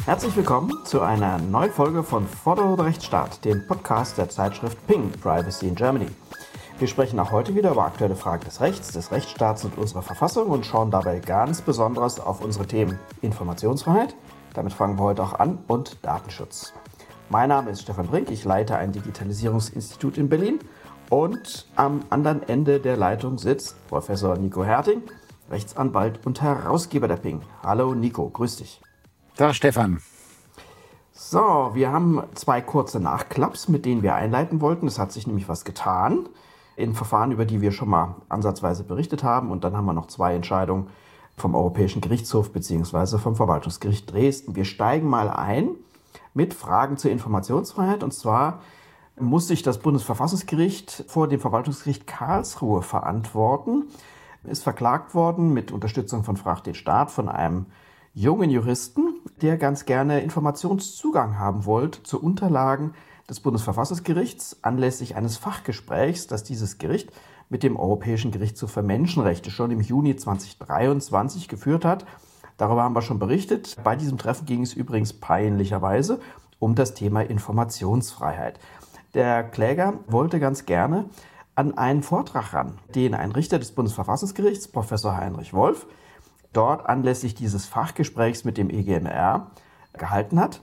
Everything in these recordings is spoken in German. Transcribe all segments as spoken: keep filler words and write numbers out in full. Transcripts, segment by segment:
Herzlich willkommen zu einer neuen Folge von Follow the Rechtsstaat, dem Podcast der Zeitschrift Ping, Privacy in Germany. Wir sprechen auch heute wieder über aktuelle Fragen des Rechts, des Rechtsstaats und unserer Verfassung und schauen dabei ganz besonders auf unsere Themen Informationsfreiheit, damit fangen wir heute auch an, und Datenschutz. Mein Name ist Stefan Brink, ich leite ein Digitalisierungsinstitut in Berlin und am anderen Ende der Leitung sitzt Professor Nico Herting, Rechtsanwalt und Herausgeber der Ping. Hallo Nico, grüß dich. Da, Stefan. So, wir haben zwei kurze Nachklapps, mit denen wir einleiten wollten. Es hat sich nämlich was getan in Verfahren, über die wir schon mal ansatzweise berichtet haben. Und dann haben wir noch zwei Entscheidungen vom Europäischen Gerichtshof bzw. vom Verwaltungsgericht Dresden. Wir steigen mal ein mit Fragen zur Informationsfreiheit. Und zwar muss sich das Bundesverfassungsgericht vor dem Verwaltungsgericht Karlsruhe verantworten. Ist verklagt worden mit Unterstützung von Frag den Staat von einem jungen Juristen, der ganz gerne Informationszugang haben wollte zu Unterlagen des Bundesverfassungsgerichts anlässlich eines Fachgesprächs, das dieses Gericht mit dem Europäischen Gerichtshof für Menschenrechte schon im Juni zweitausenddreiundzwanzig geführt hat. Darüber haben wir schon berichtet. Bei diesem Treffen ging es übrigens peinlicherweise um das Thema Informationsfreiheit. Der Kläger wollte ganz gerne an einen Vortrag ran, den ein Richter des Bundesverfassungsgerichts, Professor Heinrich Wolf, dort anlässlich dieses Fachgesprächs mit dem E G M R gehalten hat.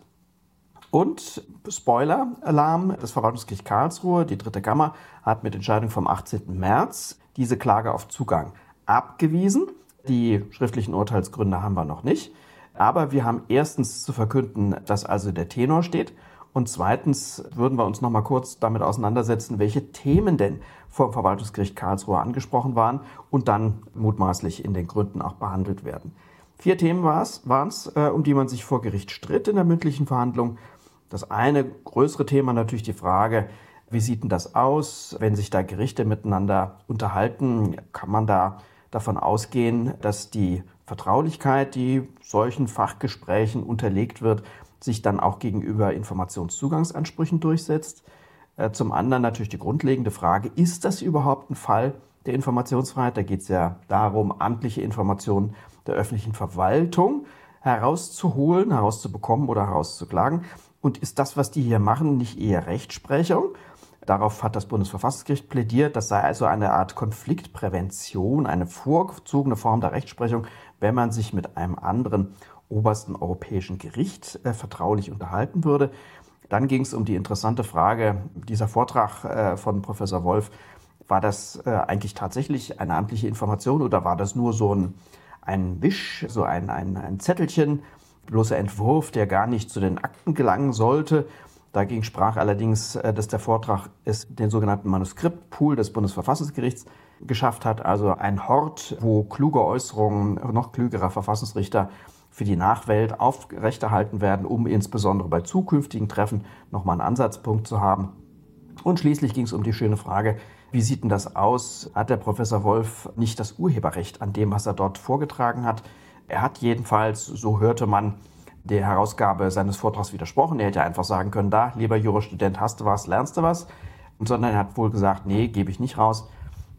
Und Spoiler-Alarm, das Verwaltungsgericht Karlsruhe, die dritte Kammer, hat mit Entscheidung vom achtzehnten März diese Klage auf Zugang abgewiesen. Die schriftlichen Urteilsgründe haben wir noch nicht. Aber wir haben erstens zu verkünden, dass also der Tenor steht. Und zweitens würden wir uns noch mal kurz damit auseinandersetzen, welche Themen denn vom Verwaltungsgericht Karlsruhe angesprochen waren und dann mutmaßlich in den Gründen auch behandelt werden. Vier Themen waren es, um die man sich vor Gericht stritt in der mündlichen Verhandlung. Das eine größere Thema natürlich die Frage, wie sieht denn das aus, wenn sich da Gerichte miteinander unterhalten? Kann man da davon ausgehen, dass die Vertraulichkeit, die solchen Fachgesprächen unterlegt wird, sich dann auch gegenüber Informationszugangsansprüchen durchsetzt? Zum anderen natürlich die grundlegende Frage, ist das überhaupt ein Fall der Informationsfreiheit? Da geht es ja darum, amtliche Informationen der öffentlichen Verwaltung herauszuholen, herauszubekommen oder herauszuklagen. Und ist das, was die hier machen, nicht eher Rechtsprechung? Darauf hat das Bundesverfassungsgericht plädiert. Das sei also eine Art Konfliktprävention, eine vorgezogene Form der Rechtsprechung, wenn man sich mit einem anderen obersten europäischen Gericht äh, vertraulich unterhalten würde. Dann ging es um die interessante Frage, dieser Vortrag äh, von Professor Wolf, war das äh, eigentlich tatsächlich eine amtliche Information oder war das nur so ein, ein Wisch, so ein, ein, ein Zettelchen, bloßer Entwurf, der gar nicht zu den Akten gelangen sollte? Dagegen sprach allerdings, äh, dass der Vortrag es den sogenannten Manuskriptpool des Bundesverfassungsgerichts geschafft hat, also ein Hort, wo kluge Äußerungen noch klügerer Verfassungsrichter für die Nachwelt aufrechterhalten werden, um insbesondere bei zukünftigen Treffen nochmal einen Ansatzpunkt zu haben. Und schließlich ging es um die schöne Frage, wie sieht denn das aus? Hat der Professor Wolf nicht das Urheberrecht an dem, was er dort vorgetragen hat? Er hat jedenfalls, so hörte man, der Herausgabe seines Vortrags widersprochen. Er hätte einfach sagen können, da, lieber Jurastudent, hast du was, lernst du was? Sondern er hat wohl gesagt, nee, gebe ich nicht raus.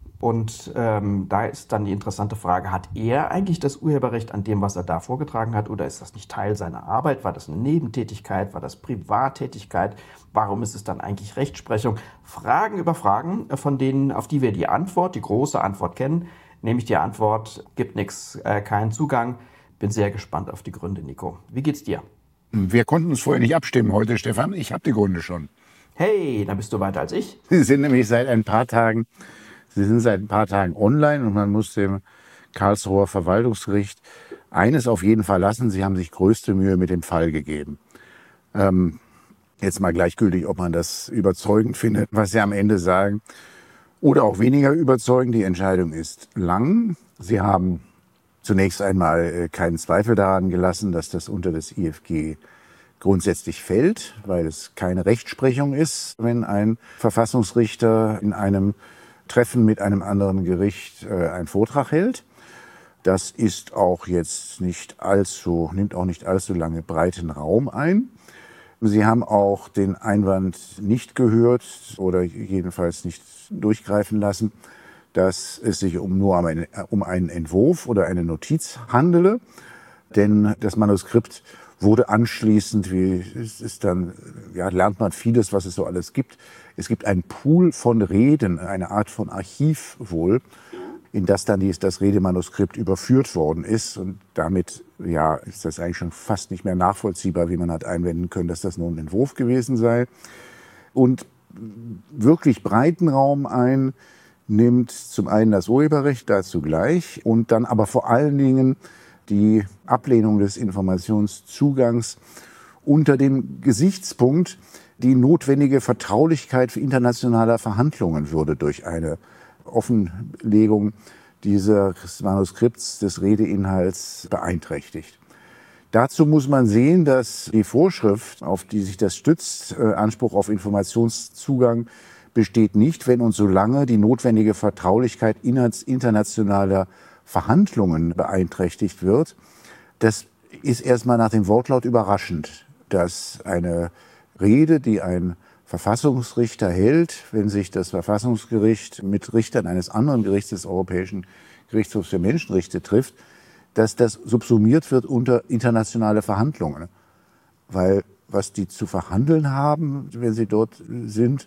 Und ähm, da ist dann die interessante Frage, hat er eigentlich das Urheberrecht an dem, was er da vorgetragen hat, oder ist das nicht Teil seiner Arbeit? War das eine Nebentätigkeit? War das Privattätigkeit? Warum ist es dann eigentlich Rechtsprechung? Fragen über Fragen, von denen, auf die wir die Antwort, die große Antwort kennen, nämlich die Antwort, gibt nichts, äh, keinen Zugang. Bin sehr gespannt auf die Gründe, Nico. Wie geht's dir? Wir konnten uns vorher nicht abstimmen heute, Stefan. Ich habe die Gründe schon. Hey, da bist du weiter als ich. Sie sind nämlich seit ein paar Tagen Sie sind seit ein paar Tagen online und man muss dem Karlsruher Verwaltungsgericht eines auf jeden Fall lassen. Sie haben sich größte Mühe mit dem Fall gegeben. Ähm, jetzt mal gleichgültig, ob man das überzeugend findet, was Sie am Ende sagen, oder auch weniger überzeugend. Die Entscheidung ist lang. Sie haben zunächst einmal keinen Zweifel daran gelassen, dass das unter das I F G grundsätzlich fällt, weil es keine Rechtsprechung ist, wenn ein Verfassungsrichter in einem Treffen mit einem anderen Gericht äh, einen Vortrag hält. Das ist auch jetzt nicht allzu, nimmt auch nicht allzu lange breiten Raum ein. Sie haben auch den Einwand nicht gehört oder jedenfalls nicht durchgreifen lassen, dass es sich um nur um, eine, um einen Entwurf oder eine Notiz handele. Denn das Manuskript wurde anschließend, wie es ist dann, ja, lernt man vieles, was es so alles gibt. Es gibt einen Pool von Reden, eine Art von Archiv wohl, in das dann dies, das Redemanuskript überführt worden ist. Und damit, ja, ist das eigentlich schon fast nicht mehr nachvollziehbar, wie man hat einwenden können, dass das nur ein Entwurf gewesen sei. Und wirklich breiten Raum ein nimmt zum einen das Urheberrecht, dazu gleich, und dann aber vor allen Dingen die Ablehnung des Informationszugangs unter dem Gesichtspunkt, die notwendige Vertraulichkeit internationaler Verhandlungen würde durch eine Offenlegung dieses Manuskripts des Redeinhalts beeinträchtigt. Dazu muss man sehen, dass die Vorschrift, auf die sich das stützt, äh, Anspruch auf Informationszugang, besteht nicht, wenn und solange die notwendige Vertraulichkeit internationaler Verhandlungen beeinträchtigt wird. Das ist erstmal nach dem Wortlaut überraschend, dass eine Rede, die ein Verfassungsrichter hält, wenn sich das Verfassungsgericht mit Richtern eines anderen Gerichts des Europäischen Gerichtshofs für Menschenrechte trifft, dass das subsumiert wird unter internationale Verhandlungen. Weil was die zu verhandeln haben, wenn sie dort sind,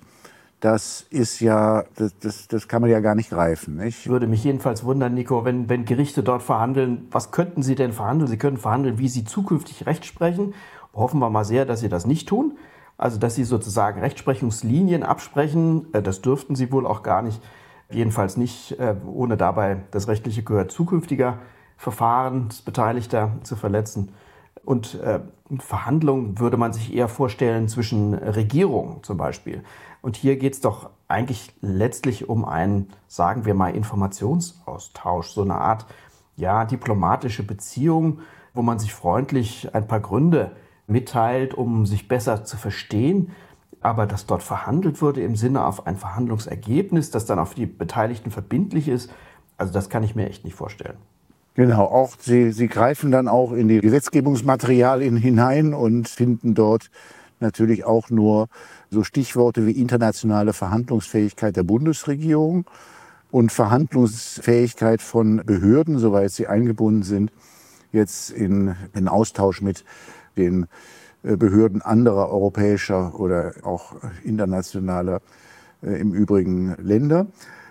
das ist ja, das, das, das kann man ja gar nicht greifen, nicht? Würde mich jedenfalls wundern, Nico, wenn, wenn Gerichte dort verhandeln, was könnten sie denn verhandeln? Sie können verhandeln, wie sie zukünftig Recht sprechen. Hoffen wir mal sehr, dass sie das nicht tun. Also, dass sie sozusagen Rechtsprechungslinien absprechen, das dürften sie wohl auch gar nicht. Jedenfalls nicht, ohne dabei das rechtliche Gehör zukünftiger Verfahrensbeteiligter zu verletzen. Und äh, Verhandlungen würde man sich eher vorstellen zwischen Regierungen zum Beispiel. Und hier geht es doch eigentlich letztlich um einen, sagen wir mal, Informationsaustausch, so eine Art, ja, diplomatische Beziehung, wo man sich freundlich ein paar Gründe mitteilt, um sich besser zu verstehen. Aber dass dort verhandelt wurde im Sinne auf ein Verhandlungsergebnis, das dann auf die Beteiligten verbindlich ist, also das kann ich mir echt nicht vorstellen. Genau, auch sie, sie greifen dann auch in die Gesetzgebungsmaterialien hinein und finden dort natürlich auch nur so Stichworte wie internationale Verhandlungsfähigkeit der Bundesregierung und Verhandlungsfähigkeit von Behörden, soweit sie eingebunden sind, jetzt in den Austausch mit den Behörden anderer europäischer oder auch internationaler äh, im Übrigen Länder.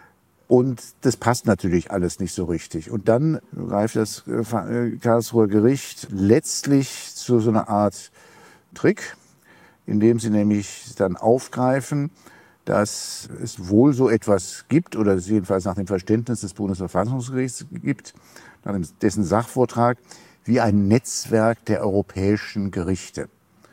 Und das passt natürlich alles nicht so richtig. Und dann greift das Karlsruher Gericht letztlich zu so einer Art Trick, indem sie nämlich dann aufgreifen, dass es wohl so etwas gibt, oder jedenfalls nach dem Verständnis des Bundesverfassungsgerichts gibt, nach dessen Sachvortrag, wie ein Netzwerk der europäischen Gerichte,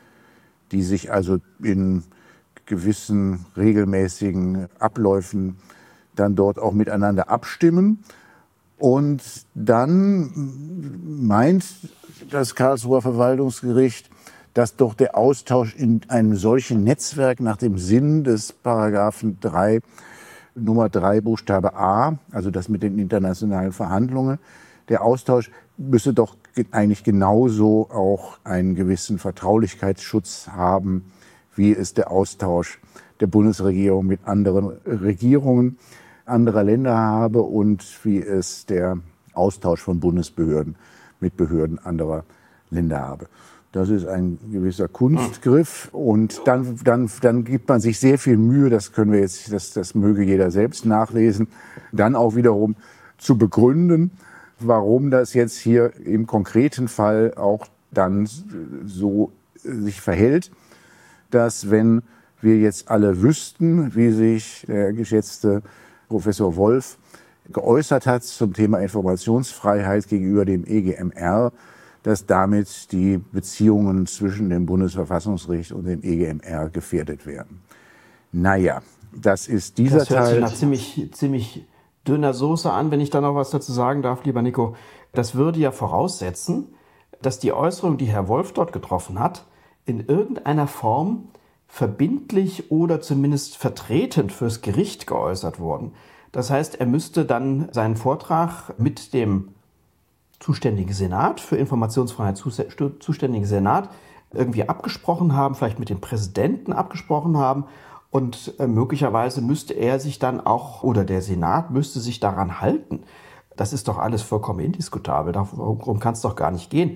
die sich also in gewissen regelmäßigen Abläufen dann dort auch miteinander abstimmen. Und dann meint das Karlsruher Verwaltungsgericht, dass doch der Austausch in einem solchen Netzwerk nach dem Sinn des Paragraphen drei, Nummer drei Buchstabe A, also das mit den internationalen Verhandlungen, der Austausch müsse doch eigentlich genauso auch einen gewissen Vertraulichkeitsschutz haben, wie es der Austausch der Bundesregierung mit anderen Regierungen anderer Länder habe und wie es der Austausch von Bundesbehörden mit Behörden anderer Länder habe. Das ist ein gewisser Kunstgriff und dann, dann, dann gibt man sich sehr viel Mühe, das können wir jetzt, das, das möge jeder selbst nachlesen, dann auch wiederum zu begründen, warum das jetzt hier im konkreten Fall auch dann so sich verhält, dass wenn wir jetzt alle wüssten, wie sich der geschätzte Professor Wolf geäußert hat zum Thema Informationsfreiheit gegenüber dem E G M R, dass damit die Beziehungen zwischen dem Bundesverfassungsgericht und dem E G M R gefährdet werden. Naja, das ist dieser das hört Teil. Sich nach ziemlich, ziemlich dünner Soße an, wenn ich da noch was dazu sagen darf, lieber Nico. Das würde ja voraussetzen, dass die Äußerung, die Herr Wolf dort getroffen hat, in irgendeiner Form verbindlich oder zumindest vertretend fürs Gericht geäußert worden. Das heißt, er müsste dann seinen Vortrag mit dem zuständigen Senat, für Informationsfreiheit zuständigen Senat, irgendwie abgesprochen haben, vielleicht mit dem Präsidenten abgesprochen haben und äh, möglicherweise müsste er sich dann auch, oder der Senat müsste sich daran halten. Das ist doch alles vollkommen indiskutabel, darum kann es doch gar nicht gehen.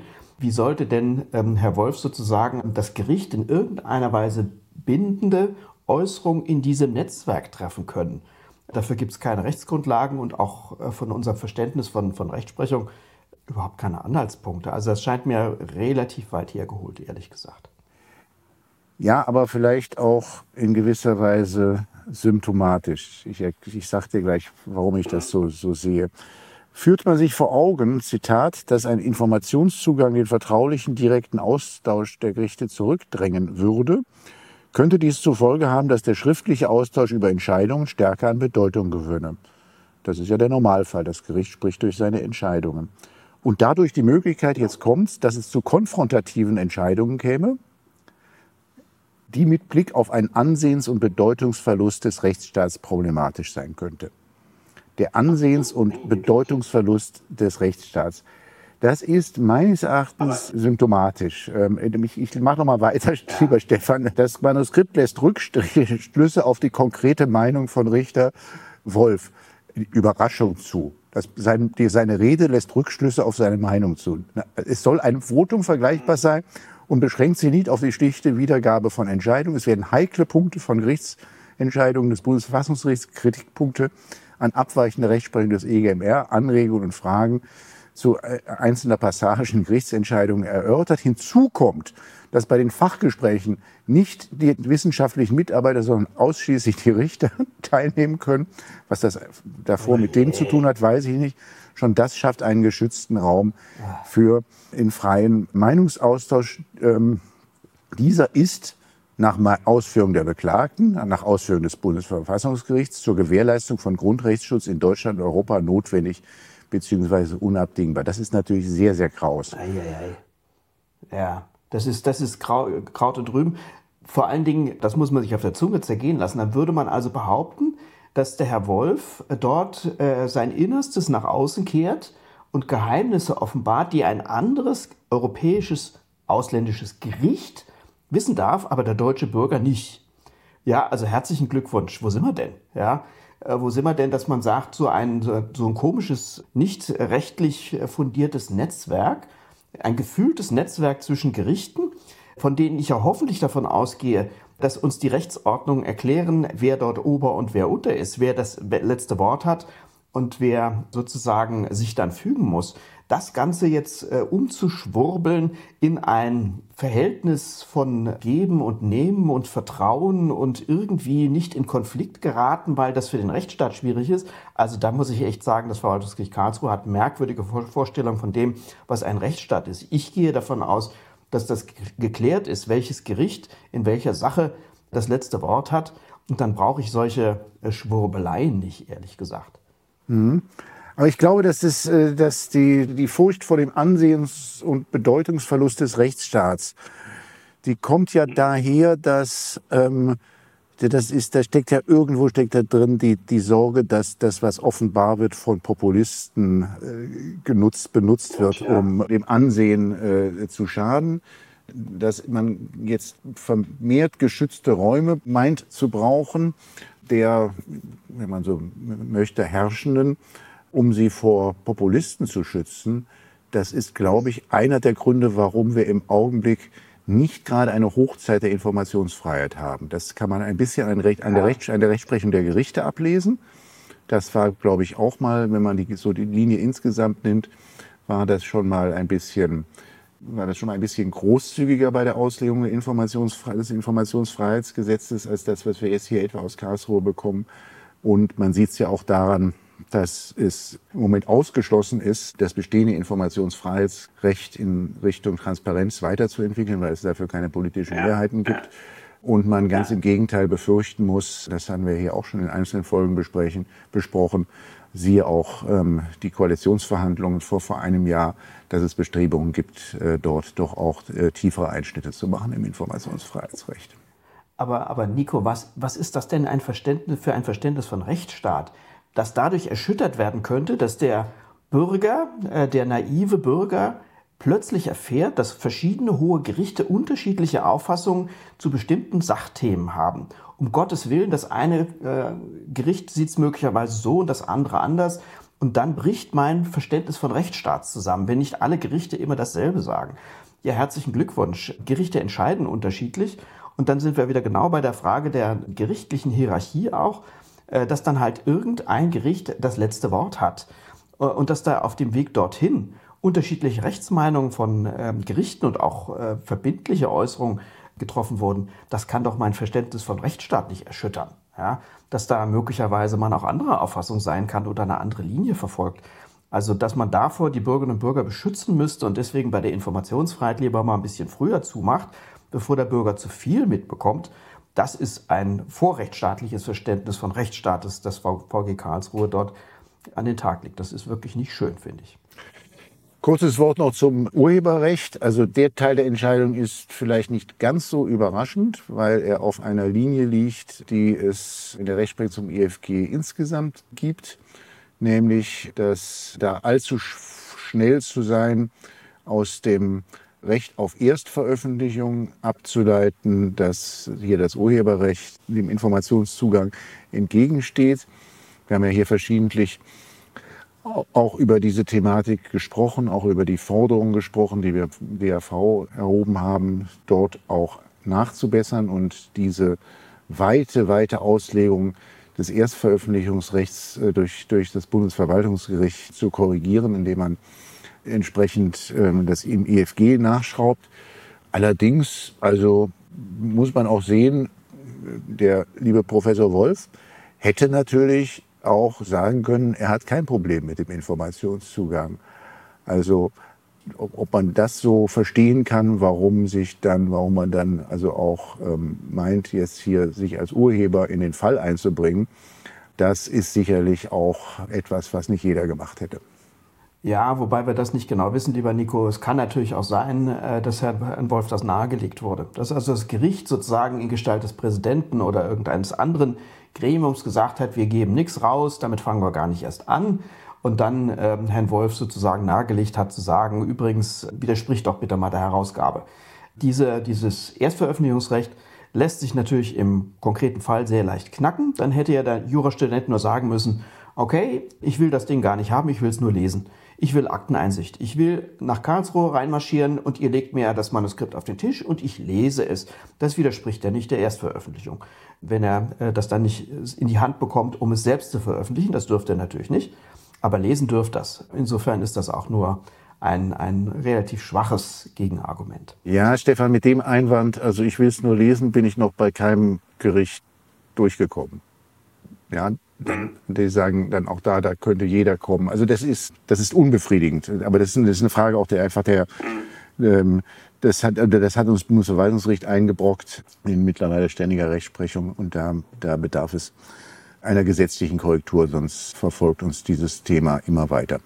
wie sollte denn ähm, Herr Wolf sozusagen das Gericht in irgendeiner Weise bindende Äußerung in diesem Netzwerk treffen können? Dafür gibt es keine Rechtsgrundlagen und auch äh, von unserem Verständnis von, von Rechtsprechung überhaupt keine Anhaltspunkte. Also das scheint mir relativ weit hergeholt, ehrlich gesagt. Ja, aber vielleicht auch in gewisser Weise symptomatisch. Ich, ich sage dir gleich, warum ich das so, so sehe. Führt man sich vor Augen, Zitat, dass ein Informationszugang den vertraulichen, direkten Austausch der Gerichte zurückdrängen würde, könnte dies zur Folge haben, dass der schriftliche Austausch über Entscheidungen stärker an Bedeutung gewönne. Das ist ja der Normalfall. Das Gericht spricht durch seine Entscheidungen. Und dadurch die Möglichkeit, jetzt kommt, dass es zu konfrontativen Entscheidungen käme, die mit Blick auf einen Ansehens- und Bedeutungsverlust des Rechtsstaats problematisch sein könnte. Der Ansehens- und Bedeutungsverlust des Rechtsstaats. Das ist meines Erachtens symptomatisch. Ich, ich mache noch mal weiter, lieber Stefan. Das Manuskript lässt Rückschlüsse auf die konkrete Meinung von Richter Wolf. Überraschung zu. Das, sein, die, seine Rede lässt Rückschlüsse auf seine Meinung zu. Es soll einem Votum vergleichbar sein und beschränkt sich nicht auf die schlichte Wiedergabe von Entscheidungen. Es werden heikle Punkte von Gerichtsentscheidungen des Bundesverfassungsgerichts, Kritikpunkte an abweichender Rechtsprechung des E G M R, Anregungen und Fragen zu einzelner Passagen Gerichtsentscheidungen erörtert. Hinzu kommt, dass bei den Fachgesprächen nicht die wissenschaftlichen Mitarbeiter, sondern ausschließlich die Richter teilnehmen können. Was das davor mit denen zu tun hat, weiß ich nicht. Schon das schafft einen geschützten Raum für den freien Meinungsaustausch. Ähm, dieser ist nach Ausführung der Beklagten, nach Ausführung des Bundesverfassungsgerichts zur Gewährleistung von Grundrechtsschutz in Deutschland und Europa notwendig bzw. unabdingbar. Das ist natürlich sehr, sehr kraus. Ei, ei, ei. Ja, das ist, das ist Grau, Kraut und Rüben. Vor allen Dingen, das muss man sich auf der Zunge zergehen lassen, dann würde man also behaupten, dass der Herr Wolf dort äh, sein Innerstes nach außen kehrt und Geheimnisse offenbart, die ein anderes europäisches, ausländisches Gericht wissen darf, aber der deutsche Bürger nicht. Ja, also herzlichen Glückwunsch. Wo sind wir denn? Ja, äh, wo sind wir denn, dass man sagt, so ein, so ein komisches, nicht rechtlich fundiertes Netzwerk, ein gefühltes Netzwerk zwischen Gerichten, von denen ich ja hoffentlich davon ausgehe, dass uns die Rechtsordnungen erklären, wer dort Ober und wer Unter ist, wer das letzte Wort hat und wer sozusagen sich dann fügen muss. Das Ganze jetzt äh, umzuschwurbeln in ein Verhältnis von Geben und Nehmen und Vertrauen und irgendwie nicht in Konflikt geraten, weil das für den Rechtsstaat schwierig ist. Also da muss ich echt sagen, das Verwaltungsgericht Karlsruhe hat merkwürdige Vorstellungen von dem, was ein Rechtsstaat ist. Ich gehe davon aus, dass das geklärt ist, welches Gericht in welcher Sache das letzte Wort hat. Und dann brauche ich solche Schwurbeleien nicht, ehrlich gesagt. Mhm. Aber ich glaube, dass, es, dass die, die Furcht vor dem Ansehens- und Bedeutungsverlust des Rechtsstaats, die kommt ja daher, dass ähm, das ist, da steckt ja irgendwo steckt da drin die, die Sorge, dass das, was offenbar wird, von Populisten äh, genutzt, benutzt wird, um dem Ansehen äh, zu schaden. Dass man jetzt vermehrt geschützte Räume meint zu brauchen, der, wenn man so möchte, Herrschenden, um sie vor Populisten zu schützen. Das ist, glaube ich, einer der Gründe, warum wir im Augenblick nicht gerade eine Hochzeit der Informationsfreiheit haben. Das kann man ein bisschen an, Recht, an, der, Recht, an der Rechtsprechung der Gerichte ablesen. Das war, glaube ich, auch mal, wenn man die, so die Linie insgesamt nimmt, war das schon mal ein bisschen, war das schon mal ein bisschen großzügiger bei der Auslegung der Informationsfre- des Informationsfreiheitsgesetzes als das, was wir jetzt hier etwa aus Karlsruhe bekommen. Und man sieht es ja auch daran, dass es im Moment ausgeschlossen ist, das bestehende Informationsfreiheitsrecht in Richtung Transparenz weiterzuentwickeln, weil es dafür keine politischen Mehrheiten gibt. Und man ganz im Gegenteil befürchten muss, das haben wir hier auch schon in einzelnen Folgen besprechen, besprochen, siehe auch ähm, die Koalitionsverhandlungen vor, vor einem Jahr, dass es Bestrebungen gibt, äh, dort doch auch äh, tiefere Einschnitte zu machen im Informationsfreiheitsrecht. Aber, aber Nico, was, was ist das denn ein Verständnis für ein Verständnis von Rechtsstaat? Das dadurch erschüttert werden könnte, dass der Bürger, äh, der naive Bürger, plötzlich erfährt, dass verschiedene hohe Gerichte unterschiedliche Auffassungen zu bestimmten Sachthemen haben. Um Gottes Willen, das eine äh, Gericht sieht es möglicherweise so und das andere anders. Und dann bricht mein Verständnis von Rechtsstaat zusammen, wenn nicht alle Gerichte immer dasselbe sagen. Ja, herzlichen Glückwunsch. Gerichte entscheiden unterschiedlich. Und dann sind wir wieder genau bei der Frage der gerichtlichen Hierarchie auch, dass dann halt irgendein Gericht das letzte Wort hat. Und dass da auf dem Weg dorthin unterschiedliche Rechtsmeinungen von ähm, Gerichten und auch äh, verbindliche Äußerungen getroffen wurden, das kann doch mein Verständnis von Rechtsstaat nicht erschüttern. Ja? Dass da möglicherweise man auch anderer Auffassung sein kann oder eine andere Linie verfolgt. Also, dass man davor die Bürgerinnen und Bürger beschützen müsste und deswegen bei der Informationsfreiheit lieber mal ein bisschen früher zumacht, bevor der Bürger zu viel mitbekommt, das ist ein vorrechtsstaatliches Verständnis von Rechtsstaates, das V G Karlsruhe dort an den Tag legt. Das ist wirklich nicht schön, finde ich. Kurzes Wort noch zum Urheberrecht. Also der Teil der Entscheidung ist vielleicht nicht ganz so überraschend, weil er auf einer Linie liegt, die es in der Rechtsprechung zum E F G insgesamt gibt. Nämlich, dass da allzu schnell zu sein, aus dem Recht auf Erstveröffentlichung abzuleiten, dass hier das Urheberrecht dem Informationszugang entgegensteht. Wir haben ja hier verschiedentlich auch über diese Thematik gesprochen, auch über die Forderungen gesprochen, die wir im D A V erhoben haben, dort auch nachzubessern und diese weite, weite Auslegung des Erstveröffentlichungsrechts durch, durch das Bundesverwaltungsgericht zu korrigieren, indem man entsprechend ähm, das im E F G nachschraubt. Allerdings, also muss man auch sehen, der liebe Professor Wolf hätte natürlich auch sagen können, er hat kein Problem mit dem Informationszugang. Also ob man das so verstehen kann, warum sich dann, warum man dann also auch ähm, meint, jetzt hier sich als Urheber in den Fall einzubringen, das ist sicherlich auch etwas, was nicht jeder gemacht hätte. Ja, wobei wir das nicht genau wissen, lieber Nico. Es kann natürlich auch sein, dass Herrn Wolf das nahegelegt wurde. Dass also das Gericht sozusagen in Gestalt des Präsidenten oder irgendeines anderen Gremiums gesagt hat, wir geben nichts raus, damit fangen wir gar nicht erst an. Und dann ähm, Herrn Wolf sozusagen nahegelegt hat zu sagen, übrigens widerspricht doch bitte mal der Herausgabe. Diese, dieses Erstveröffentlichungsrecht lässt sich natürlich im konkreten Fall sehr leicht knacken. Dann hätte ja der Jurastudent nur sagen müssen, okay, ich will das Ding gar nicht haben, ich will es nur lesen. Ich will Akteneinsicht. Ich will nach Karlsruhe reinmarschieren und ihr legt mir das Manuskript auf den Tisch und ich lese es. Das widerspricht ja nicht der Erstveröffentlichung. Wenn er äh, das dann nicht in die Hand bekommt, um es selbst zu veröffentlichen, das dürfte er natürlich nicht, aber lesen dürfte das. Insofern ist das auch nur ein, ein relativ schwaches Gegenargument. Ja, Stefan, mit dem Einwand, also ich will es nur lesen, bin ich noch bei keinem Gericht durchgekommen. Ja, die sagen dann auch da, da könnte jeder kommen. Also das ist, das ist unbefriedigend. Aber das ist, das ist eine Frage auch der einfach der, ähm, das hat, das hat uns das Bundesverwaltungsgericht eingebrockt in mittlerweile ständiger Rechtsprechung und da, da bedarf es einer gesetzlichen Korrektur, sonst verfolgt uns dieses Thema immer weiter.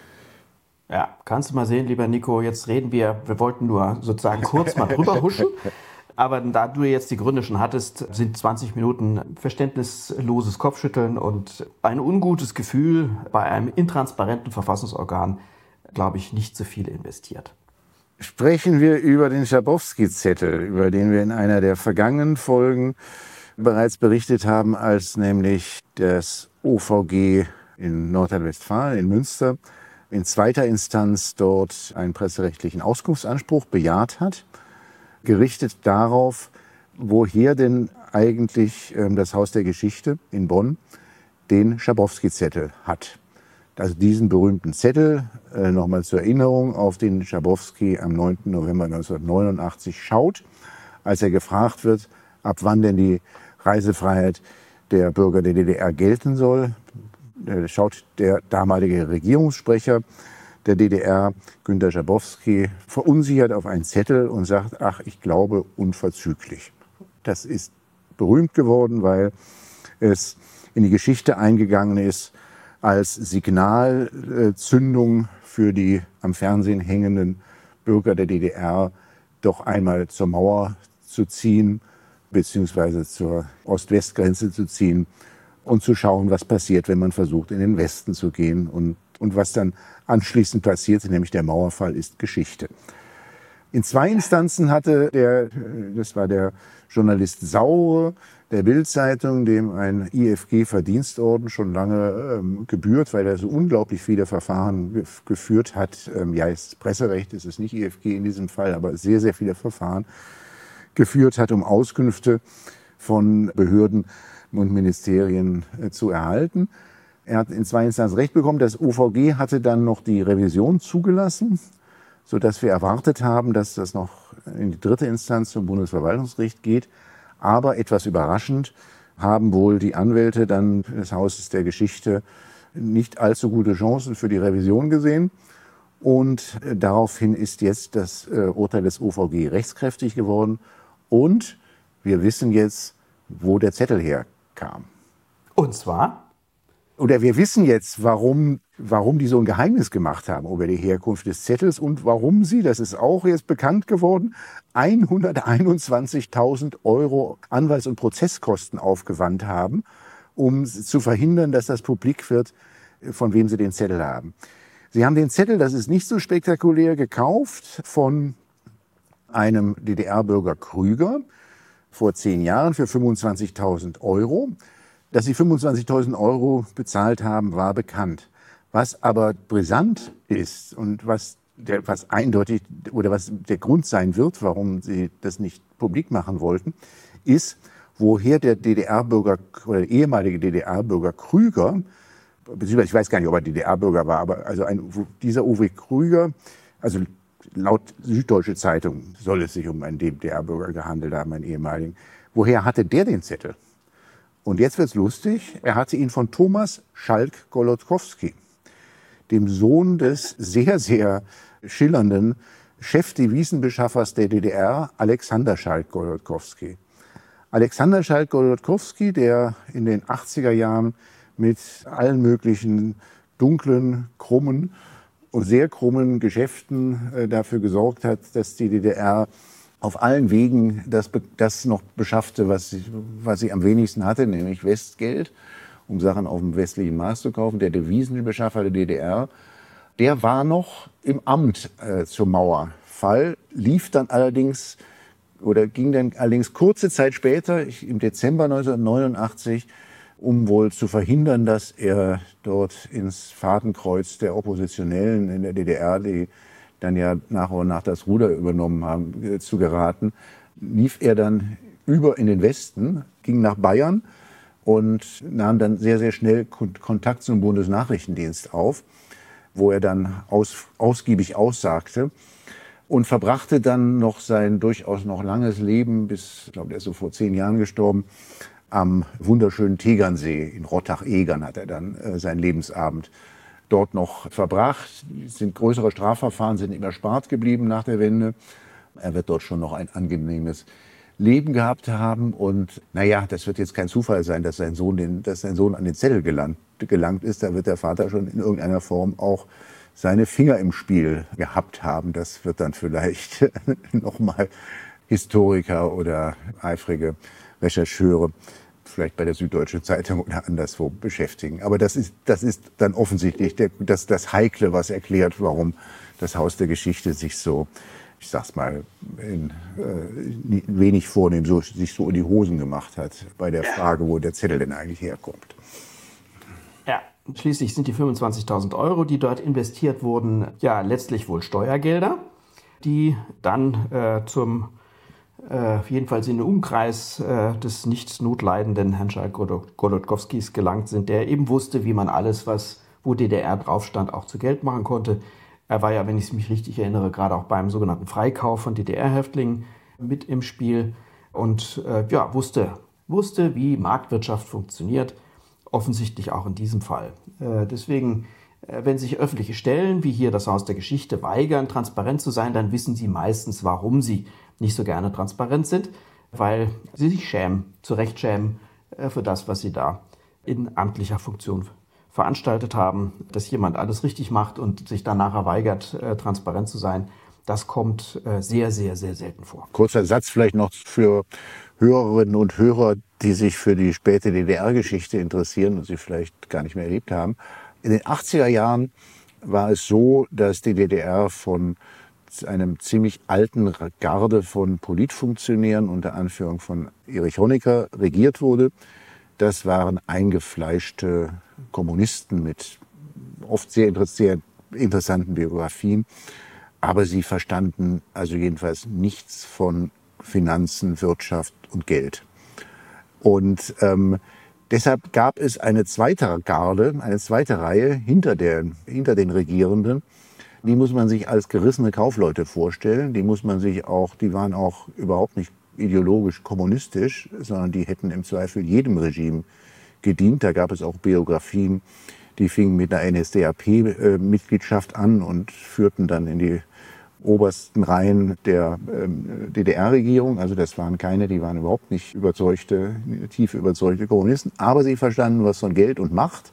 Ja, kannst du mal sehen, lieber Nico, jetzt reden wir, wir wollten nur sozusagen kurz mal drüber huschen. Aber da du jetzt die Gründe schon hattest, sind zwanzig Minuten verständnisloses Kopfschütteln und ein ungutes Gefühl bei einem intransparenten Verfassungsorgan, glaube ich, nicht so viel investiert. Sprechen wir über den Schabowski-Zettel, über den wir in einer der vergangenen Folgen bereits berichtet haben, als nämlich das O V G in Nordrhein-Westfalen, in Münster, in zweiter Instanz dort einen presserechtlichen Auskunftsanspruch bejaht hat. Gerichtet darauf, woher denn eigentlich ähm, das Haus der Geschichte in Bonn den Schabowski-Zettel hat. Also diesen berühmten Zettel, äh, nochmal zur Erinnerung, auf den Schabowski am neunten November neunzehnhundertneunundachtzig schaut, als er gefragt wird, ab wann denn die Reisefreiheit der Bürger der D D R gelten soll. Da schaut der damalige Regierungssprecher der D D R, Günter Schabowski, verunsichert auf einen Zettel und sagt, ach, ich glaube unverzüglich. Das ist berühmt geworden, weil es in die Geschichte eingegangen ist als Signalzündung für die am Fernsehen hängenden Bürger der D D R, doch einmal zur Mauer zu ziehen, beziehungsweise zur Ost-West-Grenze zu ziehen und zu schauen, was passiert, wenn man versucht, in den Westen zu gehen. Und, und was dann anschließend passiert, nämlich der Mauerfall, ist Geschichte. In zwei Instanzen hatte der, das war der Journalist Saure der Bild-Zeitung, dem ein I F G-Verdienstorden schon lange ähm, gebührt, weil er so unglaublich viele Verfahren ge geführt hat. Ähm, ja, ist Presserecht, ist es nicht I F G in diesem Fall, aber sehr, sehr viele Verfahren geführt hat, um Auskünfte von Behörden und Ministerien äh, zu erhalten. Er hat in zwei Instanzen Recht bekommen. Das O V G hatte dann noch die Revision zugelassen, sodass wir erwartet haben, dass das noch in die dritte Instanz zum Bundesverwaltungsgericht geht. Aber etwas überraschend haben wohl die Anwälte dann des Hauses der Geschichte nicht allzu gute Chancen für die Revision gesehen. Und daraufhin ist jetzt das Urteil des O V G rechtskräftig geworden. Und wir wissen jetzt, wo der Zettel herkam. Und zwar? Oder wir wissen jetzt, warum, warum die so ein Geheimnis gemacht haben über die Herkunft des Zettels und warum sie, das ist auch jetzt bekannt geworden, hunderteinundzwanzigtausend Euro Anwalts- und Prozesskosten aufgewandt haben, um zu verhindern, dass das publik wird, von wem sie den Zettel haben. Sie haben den Zettel, das ist nicht so spektakulär, gekauft von einem D D R-Bürger Krüger vor zehn Jahren für fünfundzwanzigtausend Euro. Dass sie fünfundzwanzigtausend Euro bezahlt haben, war bekannt. Was aber brisant ist und was, der, was eindeutig oder was der Grund sein wird, warum sie das nicht publik machen wollten, ist, woher der D D R-Bürger oder der ehemalige D D R-Bürger Krüger, beziehungsweise ich weiß gar nicht, ob er D D R-Bürger war, aber also ein, dieser Uwe Krüger, also laut Süddeutsche Zeitung soll es sich um einen D D R-Bürger gehandelt haben, einen ehemaligen. Woher hatte der den Zettel? Und jetzt wird's lustig, er hatte ihn von Thomas Schalk-Golodkowski, dem Sohn des sehr, sehr schillernden Chefdevisenbeschaffers der D D R, Alexander Schalk-Golodkowski. Alexander Schalk-Golodkowski, der in den achtziger Jahren mit allen möglichen dunklen, krummen und sehr krummen Geschäften äh, dafür gesorgt hat, dass die D D R auf allen Wegen das, das noch beschaffte, was sie, was sie am wenigsten hatte, nämlich Westgeld, um Sachen auf dem westlichen Markt zu kaufen. Der Devisenbeschaffer der D D R, der war noch im Amt äh, zum Mauerfall, lief dann allerdings oder ging dann allerdings kurze Zeit später, ich, im Dezember neunzehnhundertneunundachtzig, um wohl zu verhindern, dass er dort ins Fadenkreuz der Oppositionellen in der D D R, die dann ja nach und nach das Ruder übernommen haben, zu geraten, lief er dann über in den Westen, ging nach Bayern und nahm dann sehr, sehr schnell Kontakt zum Bundesnachrichtendienst auf, wo er dann aus, ausgiebig aussagte und verbrachte dann noch sein durchaus noch langes Leben, bis, ich glaube, er ist so vor zehn Jahren gestorben, am wunderschönen Tegernsee in Rottach-Egern hat er dann äh, seinen Lebensabend dort noch verbracht. Es sind größere Strafverfahren sind ihm erspart geblieben nach der Wende. Er wird dort schon noch ein angenehmes Leben gehabt haben. Und naja, das wird jetzt kein Zufall sein, dass sein Sohn, den, dass sein Sohn an den Zettel gelangt, gelangt ist. Da wird der Vater schon in irgendeiner Form auch seine Finger im Spiel gehabt haben. Das wird dann vielleicht nochmal Historiker oder eifrige Rechercheure vielleicht bei der Süddeutschen Zeitung oder anderswo beschäftigen. Aber das ist, das ist dann offensichtlich der, das, das Heikle, was erklärt, warum das Haus der Geschichte sich so, ich sag's mal, in, äh, wenig vornehm so, sich so in die Hosen gemacht hat bei der Frage, wo der Zettel denn eigentlich herkommt. Ja, schließlich sind die fünfundzwanzigtausend Euro, die dort investiert wurden, ja letztlich wohl Steuergelder, die dann äh, zum Äh, jedenfalls in den Umkreis äh, des nicht notleidenden Herrn Schalk-Golodkowskis gelangt sind, der eben wusste, wie man alles, was wo D D R drauf stand, auch zu Geld machen konnte. Er war ja, wenn ich mich richtig erinnere, gerade auch beim sogenannten Freikauf von D D R-Häftlingen mit im Spiel und äh, ja, wusste, wusste, wie Marktwirtschaft funktioniert, offensichtlich auch in diesem Fall. Äh, deswegen, äh, wenn sich öffentliche Stellen, wie hier das Haus der Geschichte, weigern, transparent zu sein, dann wissen sie meistens, warum sie nicht so gerne transparent sind, weil sie sich schämen, zu Recht schämen äh, für das, was sie da in amtlicher Funktion veranstaltet haben. Dass jemand alles richtig macht und sich dann nachher weigert, äh, transparent zu sein, das kommt äh, sehr, sehr, sehr selten vor. Kurzer Satz vielleicht noch für Hörerinnen und Hörer, die sich für die späte D D R-Geschichte interessieren und sie vielleicht gar nicht mehr erlebt haben. In den achtziger Jahren war es so, dass die D D R von einem ziemlich alten Garde von Politfunktionären unter Anführung von Erich Honecker regiert wurde. Das waren eingefleischte Kommunisten mit oft sehr, sehr interessanten Biografien. Aber sie verstanden also jedenfalls nichts von Finanzen, Wirtschaft und Geld. Und ähm, deshalb gab es eine zweite Garde, eine zweite Reihe hinter, der, hinter den Regierenden. Die muss man sich als gerissene Kaufleute vorstellen. Die muss man sich auch, die waren auch überhaupt nicht ideologisch kommunistisch, sondern die hätten im Zweifel jedem Regime gedient. Da gab es auch Biografien, die fingen mit einer N S D A P-Mitgliedschaft an und führten dann in die obersten Reihen der ähm, D D R-Regierung. Also das waren keine, die waren überhaupt nicht überzeugte, tief überzeugte Kommunisten. Aber sie verstanden was von Geld und Macht.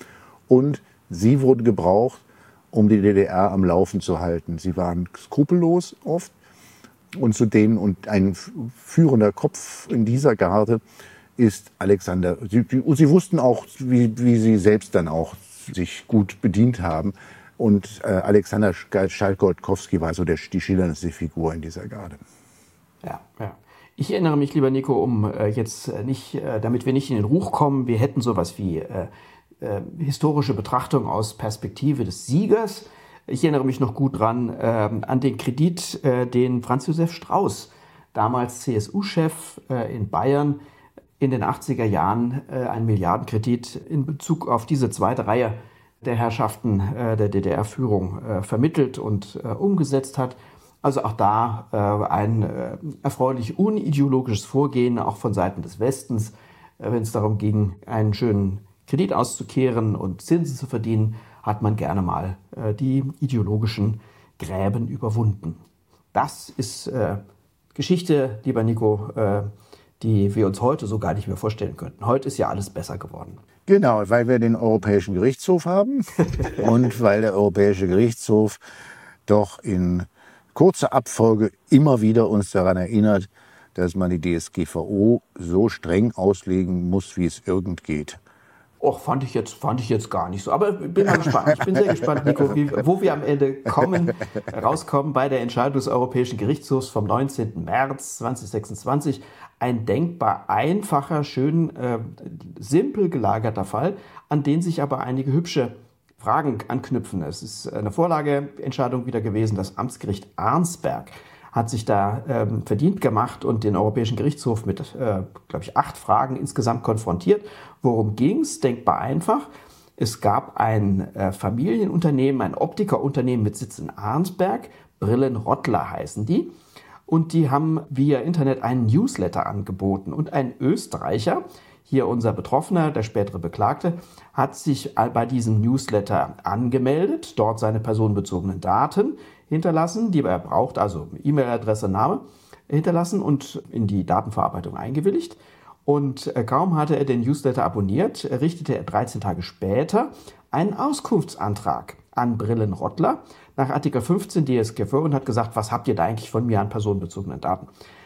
Und sie wurden gebraucht, um die D D R am Laufen zu halten. Sie waren skrupellos oft. Und zu denen, und ein führender Kopf in dieser Garde ist Alexander. Sie, und sie wussten auch, wie, wie sie selbst dann auch sich gut bedient haben. Und äh, Alexander Schalk-Goltkowski war so der, die schillerndste Figur in dieser Garde. Ja, ja. Ich erinnere mich, lieber Nico, um äh, jetzt nicht, äh, damit wir nicht in den Ruch kommen, wir hätten sowas wie äh, äh, historische Betrachtung aus Perspektive des Siegers. Ich erinnere mich noch gut dran äh, an den Kredit, äh, den Franz Josef Strauß, damals C S U-Chef äh, in Bayern, in den achtziger Jahren äh, einen Milliardenkredit in Bezug auf diese zweite Reihe der Herrschaften äh, der D D R-Führung äh, vermittelt und äh, umgesetzt hat. Also auch da äh, ein äh, erfreulich unideologisches Vorgehen, auch von Seiten des Westens, äh, wenn es darum ging, einen schönen Kredit auszukehren und Zinsen zu verdienen, hat man gerne mal äh, die ideologischen Gräben überwunden. Das ist äh, Geschichte, lieber Nico, äh, die wir uns heute so gar nicht mehr vorstellen könnten. Heute ist ja alles besser geworden. Genau, weil wir den Europäischen Gerichtshof haben und weil der Europäische Gerichtshof doch in kurzer Abfolge immer wieder uns daran erinnert, dass man die D S G V O so streng auslegen muss, wie es irgend geht. Och, fand ich jetzt, fand ich jetzt gar nicht so. Aber ich bin mal gespannt. Ich bin sehr gespannt, Nico, wie, wo wir am Ende kommen, rauskommen bei der Entscheidung des Europäischen Gerichtshofs vom neunzehnten März zweitausendsechsundzwanzig. Ein denkbar einfacher, schön, äh, simpel gelagerter Fall, an den sich aber einige hübsche Fragen anknüpfen. Es ist eine Vorlageentscheidung wieder gewesen. Das Amtsgericht Arnsberg hat sich da ähm, verdient gemacht und den Europäischen Gerichtshof mit, äh, glaube ich, acht Fragen insgesamt konfrontiert. Worum ging es? Denkbar einfach. Es gab ein äh, Familienunternehmen, ein Optikerunternehmen mit Sitz in Arnsberg. Brillenrottler heißen die. Und die haben via Internet einen Newsletter angeboten. Und ein Österreicher, hier unser Betroffener, der spätere Beklagte, hat sich bei diesem Newsletter angemeldet, dort seine personenbezogenen Daten hinterlassen, die er braucht, also E-Mail-Adresse, Name hinterlassen und in die Datenverarbeitung eingewilligt. Und kaum hatte er den Newsletter abonniert, richtete er dreizehn Tage später einen Auskunftsantrag an Brillenrottler nach Artikel fünfzehn D S G V und hat gesagt, was habt ihr da eigentlich von mir an personenbezogenen Daten?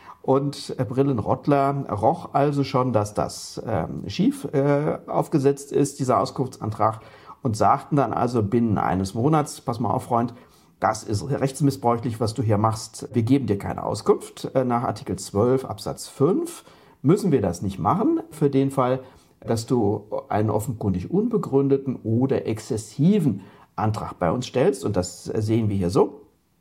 Und Brillenrottler roch also schon, dass das ähm, schief äh, aufgesetzt ist, dieser Auskunftsantrag, und sagten dann also binnen eines Monats, pass mal auf, Freund, das ist rechtsmissbräuchlich, was du hier machst. Wir geben dir keine Auskunft. Nach Artikel zwölf Absatz fünf müssen wir das nicht machen für den Fall, dass du einen offenkundig unbegründeten oder exzessiven Antrag bei uns stellst. Und das sehen wir hier so.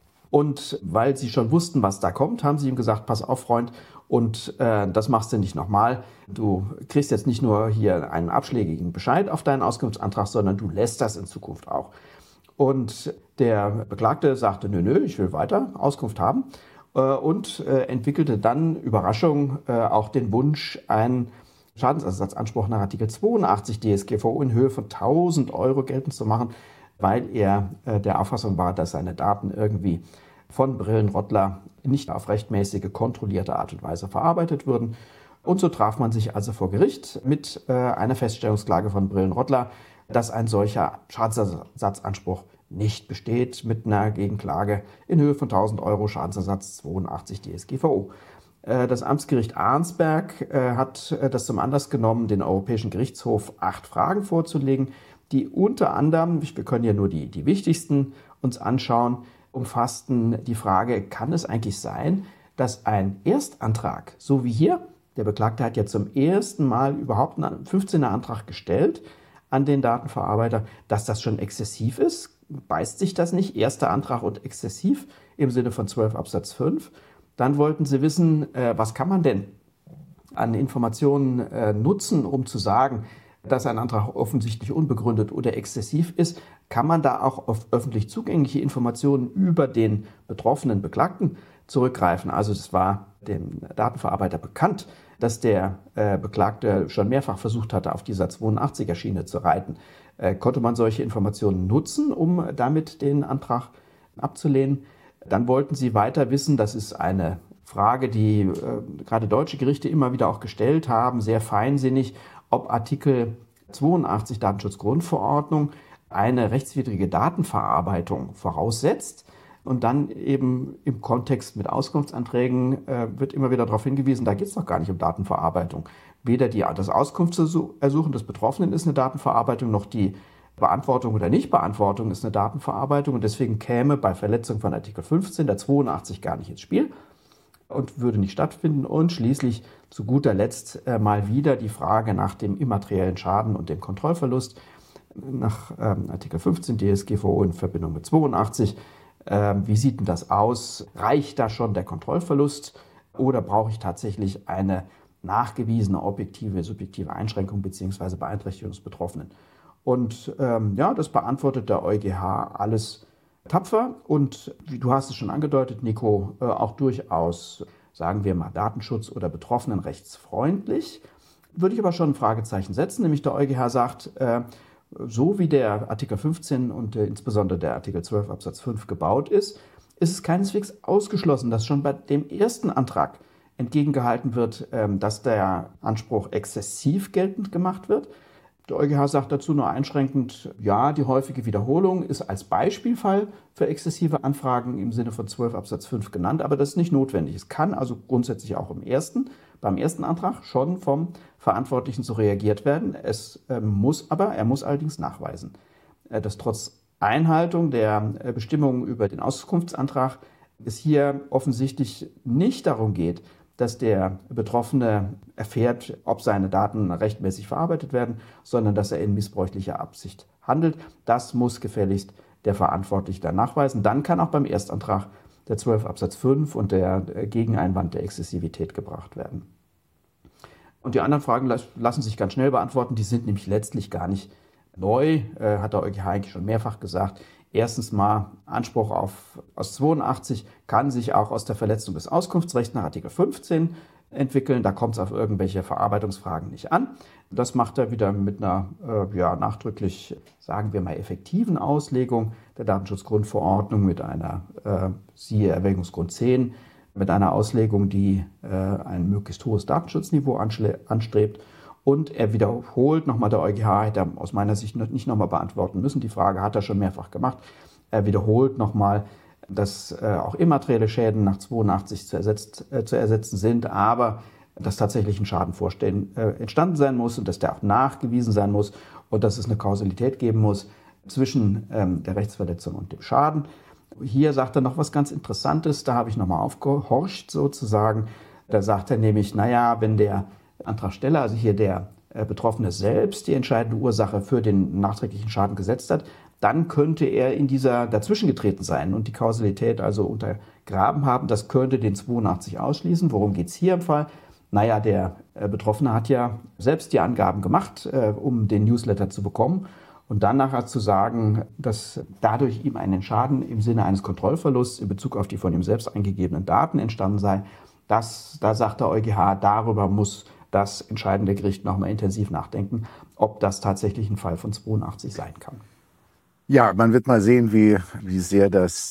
Und weil sie schon wussten, was da kommt, haben sie ihm gesagt, pass auf, Freund, und äh, das machst du nicht nochmal. Du kriegst jetzt nicht nur hier einen abschlägigen Bescheid auf deinen Auskunftsantrag, sondern du lässt das in Zukunft auch. Und der Beklagte sagte, nö, nö, ich will weiter Auskunft haben äh, und äh, entwickelte dann, Überraschung, äh, auch den Wunsch, einen Schadensersatzanspruch nach Artikel zweiundachtzig D S G V O in Höhe von tausend Euro geltend zu machen, weil er äh, der Auffassung war, dass seine Daten irgendwie von Brillenrottler nicht auf rechtmäßige, kontrollierte Art und Weise verarbeitet würden. Und so traf man sich also vor Gericht mit äh, einer Feststellungsklage von Brillenrottler, dass ein solcher Schadensersatzanspruch nicht besteht, mit einer Gegenklage in Höhe von tausend Euro, Schadensersatz zweiundachtzig D S G V O. Das Amtsgericht Arnsberg hat das zum Anlass genommen, den Europäischen Gerichtshof acht Fragen vorzulegen, die unter anderem, wir können ja nur die, die wichtigsten uns anschauen, umfassten die Frage, kann es eigentlich sein, dass ein Erstantrag, so wie hier, der Beklagte hat ja zum ersten Mal überhaupt einen fünfzehner Antrag gestellt an den Datenverarbeiter, dass das schon exzessiv ist? Beißt sich das nicht? Erster Antrag und exzessiv im Sinne von zwölf Absatz fünf. Dann wollten sie wissen, was kann man denn an Informationen nutzen, um zu sagen, dass ein Antrag offensichtlich unbegründet oder exzessiv ist. Kann man da auch auf öffentlich zugängliche Informationen über den betroffenen Beklagten zurückgreifen? Also es war dem Datenverarbeiter bekannt, dass der äh, Beklagte schon mehrfach versucht hatte, auf dieser zweiundachtziger-Schiene zu reiten. Äh, konnte man solche Informationen nutzen, um damit den Antrag abzulehnen? Dann wollten sie weiter wissen, das ist eine Frage, die äh, gerade deutsche Gerichte immer wieder auch gestellt haben, sehr feinsinnig, ob Artikel zweiundachtzig Datenschutzgrundverordnung eine rechtswidrige Datenverarbeitung voraussetzt. Und dann eben im Kontext mit Auskunftsanträgen äh, wird immer wieder darauf hingewiesen, da geht es doch gar nicht um Datenverarbeitung. Weder die, das Auskunftsersuchen des Betroffenen ist eine Datenverarbeitung, noch die Beantwortung oder Nichtbeantwortung ist eine Datenverarbeitung. Und deswegen käme bei Verletzung von Artikel fünfzehn der zweiundachtzig gar nicht ins Spiel und würde nicht stattfinden. Und schließlich zu guter Letzt äh, mal wieder die Frage nach dem immateriellen Schaden und dem Kontrollverlust nach ähm, Artikel fünfzehn D S G V O in Verbindung mit zweiundachtzig. Ähm, wie sieht denn das aus? Reicht da schon der Kontrollverlust oder brauche ich tatsächlich eine nachgewiesene objektive, subjektive Einschränkung bzw. Beeinträchtigung des Betroffenen? Und ähm, ja, das beantwortet der EuGH alles tapfer und wie du hast es schon angedeutet, Nico, äh, auch durchaus, sagen wir mal, Datenschutz- oder betroffenenrechtsfreundlich. Würde ich aber schon ein Fragezeichen setzen, nämlich der EuGH sagt, äh, so wie der Artikel fünfzehn und äh, insbesondere der Artikel zwölf Absatz fünf gebaut ist, ist es keineswegs ausgeschlossen, dass schon bei dem ersten Antrag entgegengehalten wird, äh, dass der Anspruch exzessiv geltend gemacht wird. Der EuGH sagt dazu nur einschränkend, ja, die häufige Wiederholung ist als Beispielfall für exzessive Anfragen im Sinne von zwölf Absatz fünf genannt, aber das ist nicht notwendig. Es kann also grundsätzlich auch im ersten, beim ersten Antrag schon vom Verantwortlichen so reagiert werden. Es äh, muss aber, er muss allerdings nachweisen, äh, dass trotz Einhaltung der äh, Bestimmungen über den Auskunftsantrag es hier offensichtlich nicht darum geht, dass der Betroffene erfährt, ob seine Daten rechtmäßig verarbeitet werden, sondern dass er in missbräuchlicher Absicht handelt. Das muss gefälligst der Verantwortliche dann nachweisen. Dann kann auch beim Erstantrag der zwölf Absatz fünf und der Gegeneinwand der Exzessivität gebracht werden. Und die anderen Fragen lassen sich ganz schnell beantworten. Die sind nämlich letztlich gar nicht neu, äh, hat der EuGH eigentlich schon mehrfach gesagt. Erstens mal, Anspruch auf, aus zweiundachtzig kann sich auch aus der Verletzung des Auskunftsrechts nach Artikel fünfzehn entwickeln. Da kommt es auf irgendwelche Verarbeitungsfragen nicht an. Das macht er wieder mit einer äh, ja, nachdrücklich, sagen wir mal, effektiven Auslegung der Datenschutzgrundverordnung mit einer, äh, siehe Erwägungsgrund zehn, mit einer Auslegung, die äh, ein möglichst hohes Datenschutzniveau anstrebt. Und er wiederholt nochmal, der EuGH hätte er aus meiner Sicht nicht nochmal beantworten müssen. Die Frage hat er schon mehrfach gemacht. Er wiederholt nochmal, dass äh, auch immaterielle Schäden nach zweiundachtzig zu, ersetzt, äh, zu ersetzen sind, aber dass tatsächlich ein Schaden vorstehen, äh, entstanden sein muss und dass der auch nachgewiesen sein muss und dass es eine Kausalität geben muss zwischen ähm, der Rechtsverletzung und dem Schaden. Hier sagt er noch was ganz Interessantes, da habe ich nochmal aufgehorcht sozusagen. Da sagt er nämlich, naja, wenn der Antragsteller, also hier der äh, Betroffene selbst, die entscheidende Ursache für den nachträglichen Schaden gesetzt hat, dann könnte er in dieser dazwischen getreten sein und die Kausalität also untergraben haben. Das könnte den zweiundachtzig ausschließen. Worum geht es hier im Fall? Naja, der äh, Betroffene hat ja selbst die Angaben gemacht, äh, um den Newsletter zu bekommen. Und dann nachher zu sagen, dass dadurch ihm ein Schaden im Sinne eines Kontrollverlusts in Bezug auf die von ihm selbst eingegebenen Daten entstanden sei, das, da sagt der EuGH, darüber muss das entscheidende Gericht nochmal intensiv nachdenken, ob das tatsächlich ein Fall von zweiundachtzig sein kann. Ja, man wird mal sehen, wie, wie sehr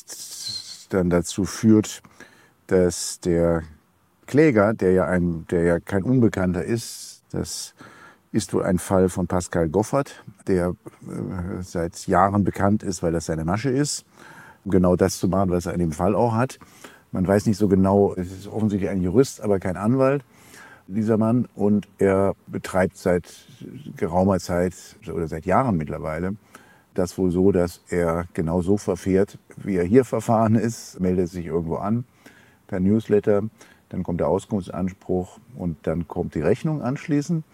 das dann dazu führt, dass der Kläger, der ja, ein, der ja kein Unbekannter ist, das ist wohl ein Fall von Pascal Goffert, der äh, seit Jahren bekannt ist, weil das seine Masche ist, um genau das zu machen, was er in dem Fall auch hat. Man weiß nicht so genau, es ist offensichtlich ein Jurist, aber kein Anwalt, dieser Mann. Und er betreibt seit geraumer Zeit oder seit Jahren mittlerweile das wohl so, dass er genau so verfährt, wie er hier verfahren ist, meldet sich irgendwo an per Newsletter, dann kommt der Auskunftsanspruch und dann kommt die Rechnung anschließend.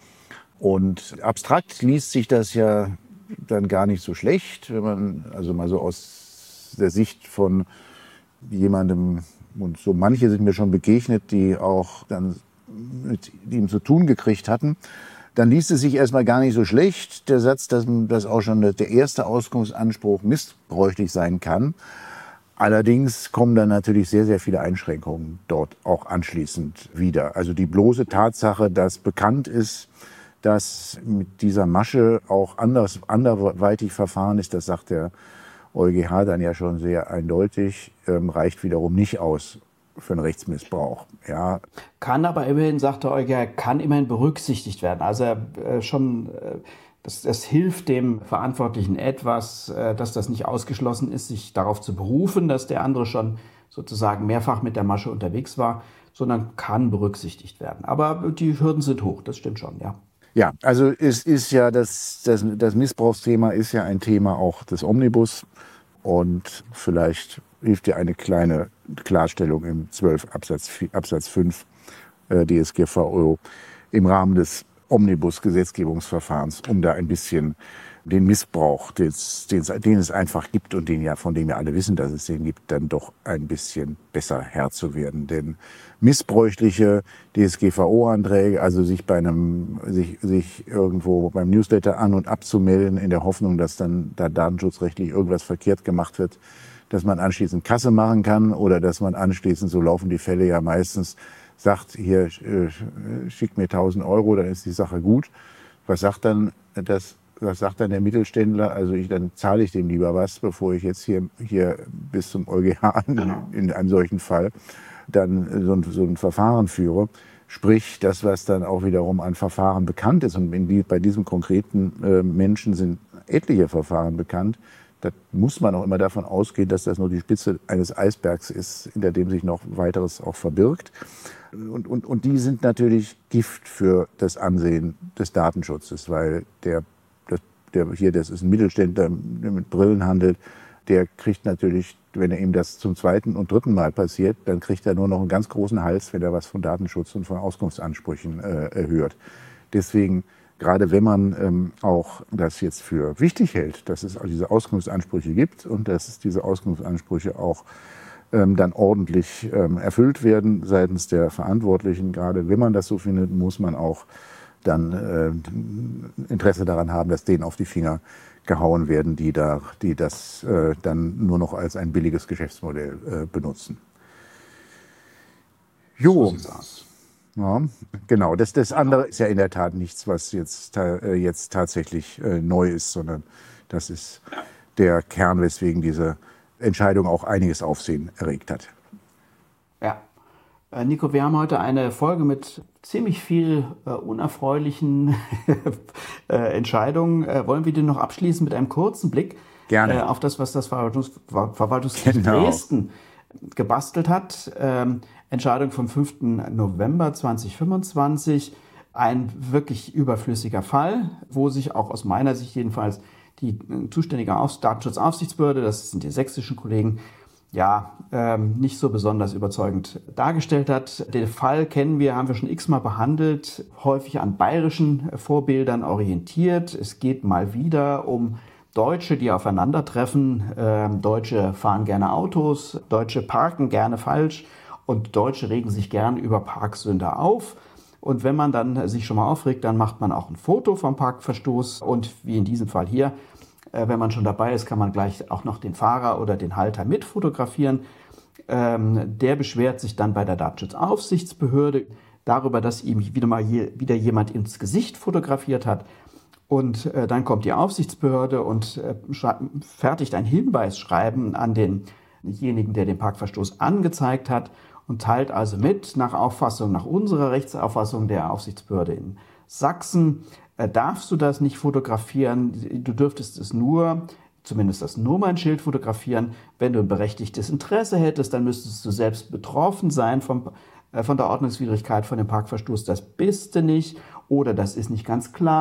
Und abstrakt liest sich das ja dann gar nicht so schlecht, wenn man also mal so aus der Sicht von jemandem, und so manche sind mir schon begegnet, die auch dann mit ihm zu tun gekriegt hatten, dann liest es sich erstmal gar nicht so schlecht, der Satz, dass, dass auch schon der erste Auskunftsanspruch missbräuchlich sein kann. Allerdings kommen dann natürlich sehr, sehr viele Einschränkungen dort auch anschließend wieder. Also die bloße Tatsache, dass bekannt ist, dass mit dieser Masche auch anders, anderweitig verfahren ist, das sagt der EuGH dann ja schon sehr eindeutig, ähm, reicht wiederum nicht aus für einen Rechtsmissbrauch. Ja. Kann aber immerhin, sagt der EuGH, kann immerhin berücksichtigt werden. Also äh, schon, äh, das, das hilft dem Verantwortlichen etwas, äh, dass das nicht ausgeschlossen ist, sich darauf zu berufen, dass der andere schon sozusagen mehrfach mit der Masche unterwegs war, sondern kann berücksichtigt werden. Aber die Hürden sind hoch, das stimmt schon, ja. Ja, also es ist ja das, das, das Missbrauchsthema ist ja ein Thema auch des Omnibus und vielleicht hilft dir eine kleine Klarstellung im zwölf Absatz fünf äh, D S G V O im Rahmen des Omnibus-Gesetzgebungsverfahrens, um da ein bisschen den Missbrauch, den es einfach gibt und den ja, von dem wir alle wissen, dass es den gibt, dann doch ein bisschen besser Herr zu werden. Denn missbräuchliche D S G V O-Anträge, also sich bei einem, sich, sich irgendwo beim Newsletter an- und abzumelden, in der Hoffnung, dass dann da datenschutzrechtlich irgendwas verkehrt gemacht wird, dass man anschließend Kasse machen kann oder dass man anschließend, so laufen die Fälle ja meistens, sagt, hier, äh, schickt mir tausend Euro, dann ist die Sache gut. Was sagt dann das? Was sagt dann der Mittelständler? Also ich, dann zahle ich dem lieber was, bevor ich jetzt hier, hier bis zum EuGH in, in einem solchen Fall dann so ein, so ein Verfahren führe. Sprich, das, was dann auch wiederum an Verfahren bekannt ist, und in die, bei diesem konkreten äh, Menschen sind etliche Verfahren bekannt, da muss man auch immer davon ausgehen, dass das nur die Spitze eines Eisbergs ist, hinter dem sich noch weiteres auch verbirgt. Und, und, und die sind natürlich Gift für das Ansehen des Datenschutzes, weil der Der hier, das ist ein Mittelständler, der mit Brillen handelt, der kriegt natürlich, wenn er ihm das zum zweiten und dritten Mal passiert, dann kriegt er nur noch einen ganz großen Hals, wenn er was von Datenschutz und von Auskunftsansprüchen äh, hört. Deswegen, gerade wenn man ähm, auch das jetzt für wichtig hält, dass es diese Auskunftsansprüche gibt und dass es diese Auskunftsansprüche auch ähm, dann ordentlich ähm, erfüllt werden seitens der Verantwortlichen, gerade wenn man das so findet, muss man auch dann äh, Interesse daran haben, dass denen auf die Finger gehauen werden, die, da, die das äh, dann nur noch als ein billiges Geschäftsmodell äh, benutzen. Jo, ja, genau. Das, das andere ist ja in der Tat nichts, was jetzt, äh, jetzt tatsächlich äh, neu ist, sondern das ist der Kern, weswegen diese Entscheidung auch einiges Aufsehen erregt hat. Ja. Nico, wir haben heute eine Folge mit ziemlich viel äh, unerfreulichen äh, Entscheidungen. Äh, wollen wir die noch abschließen mit einem kurzen Blick Gerne. Äh, auf das, was das Verwaltungs Verwaltungsgericht Genau. Dresden gebastelt hat. Ähm, Entscheidung vom fünften November zweitausendfünfundzwanzig. Ein wirklich überflüssiger Fall, wo sich auch aus meiner Sicht jedenfalls die äh, zuständige Auf Datenschutzaufsichtsbehörde, das sind die sächsischen Kollegen, ja, ähm, nicht so besonders überzeugend dargestellt hat. Den Fall kennen wir, haben wir schon x-mal behandelt, häufig an bayerischen Vorbildern orientiert. Es geht mal wieder um Deutsche, die aufeinandertreffen. Ähm, Deutsche fahren gerne Autos, Deutsche parken gerne falsch und Deutsche regen sich gern über Parksünder auf. Und wenn man dann sich schon mal aufregt, dann macht man auch ein Foto vom Parkverstoß und wie in diesem Fall hier, wenn man schon dabei ist, kann man gleich auch noch den Fahrer oder den Halter mit fotografieren. Ähm, der beschwert sich dann bei der Datenschutzaufsichtsbehörde darüber, dass ihm wieder mal je, wieder jemand ins Gesicht fotografiert hat. Und äh, dann kommt die Aufsichtsbehörde und äh, fertigt ein Hinweisschreiben an denjenigen, der den Parkverstoß angezeigt hat und teilt also mit, nach Auffassung, nach unserer Rechtsauffassung der Aufsichtsbehörde in Sachsen, darfst du das nicht fotografieren, du dürftest es nur, zumindest das Nummernschild fotografieren, wenn du ein berechtigtes Interesse hättest, dann müsstest du selbst betroffen sein vom, äh, von der Ordnungswidrigkeit, von dem Parkverstoß, das bist du nicht oder das ist nicht ganz klar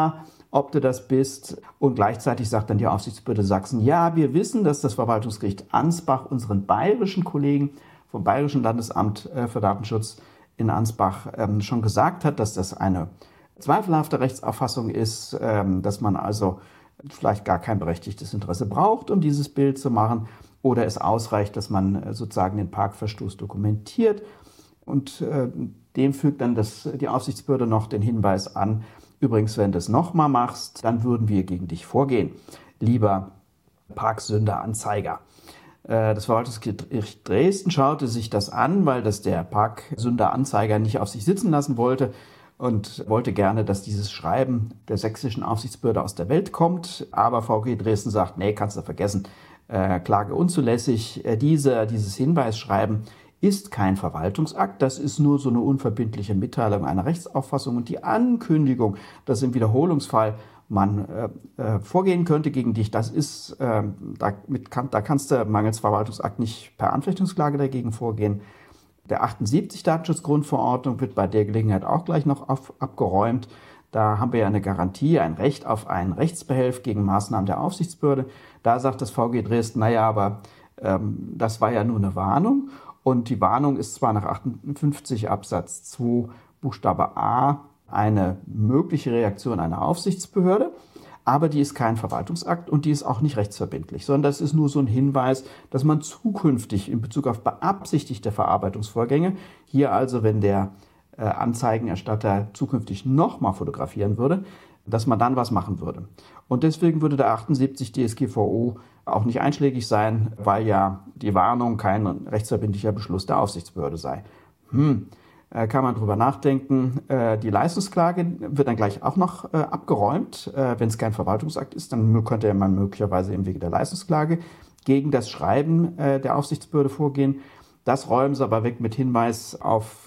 ob du das bist. Und gleichzeitig sagt dann die Aufsichtsbehörde Sachsen, ja, wir wissen, dass das Verwaltungsgericht Ansbach unseren bayerischen Kollegen vom Bayerischen Landesamt für Datenschutz in Ansbach ähm, schon gesagt hat, dass das eine zweifelhafte Rechtsauffassung ist, ähm, dass man also vielleicht gar kein berechtigtes Interesse braucht, um dieses Bild zu machen, oder es ausreicht, dass man äh, sozusagen den Parkverstoß dokumentiert. Und äh, dem fügt dann das, die Aufsichtsbehörde noch den Hinweis an, übrigens, wenn du es nochmal machst, dann würden wir gegen dich vorgehen, lieber Parksünderanzeiger. Äh, das Verwaltungsgericht Dresden schaute sich das an, weil das der Parksünderanzeiger nicht auf sich sitzen lassen wollte und wollte gerne, dass dieses Schreiben der sächsischen Aufsichtsbehörde aus der Welt kommt. Aber V G Dresden sagt, nee, kannst du vergessen, äh, Klage unzulässig. Äh, diese, dieses Hinweisschreiben ist kein Verwaltungsakt, das ist nur so eine unverbindliche Mitteilung einer Rechtsauffassung. Und die Ankündigung, dass im Wiederholungsfall man äh, äh, vorgehen könnte gegen dich, das ist, äh, damit kann, da kannst du mangels Verwaltungsakt nicht per Anfechtungsklage dagegen vorgehen. Der achtundsiebzig Datenschutzgrundverordnung wird bei der Gelegenheit auch gleich noch auf, abgeräumt. Da haben wir ja eine Garantie, ein Recht auf einen Rechtsbehelf gegen Maßnahmen der Aufsichtsbehörde. Da sagt das V G Dresden, naja, aber ähm, das war ja nur eine Warnung. Und die Warnung ist zwar nach achtundfünfzig Absatz zwei Buchstabe a eine mögliche Reaktion einer Aufsichtsbehörde, aber die ist kein Verwaltungsakt und die ist auch nicht rechtsverbindlich, sondern das ist nur so ein Hinweis, dass man zukünftig in Bezug auf beabsichtigte Verarbeitungsvorgänge, hier also, wenn der äh, Anzeigenerstatter zukünftig nochmal fotografieren würde, dass man dann was machen würde. Und deswegen würde der achtundsiebzig D S G V O auch nicht einschlägig sein, weil ja die Warnung kein rechtsverbindlicher Beschluss der Aufsichtsbehörde sei. Hm. Kann man drüber nachdenken. Die Leistungsklage wird dann gleich auch noch abgeräumt. Wenn es kein Verwaltungsakt ist, dann könnte man möglicherweise im Wege der Leistungsklage gegen das Schreiben der Aufsichtsbehörde vorgehen. Das räumen sie aber weg mit Hinweis auf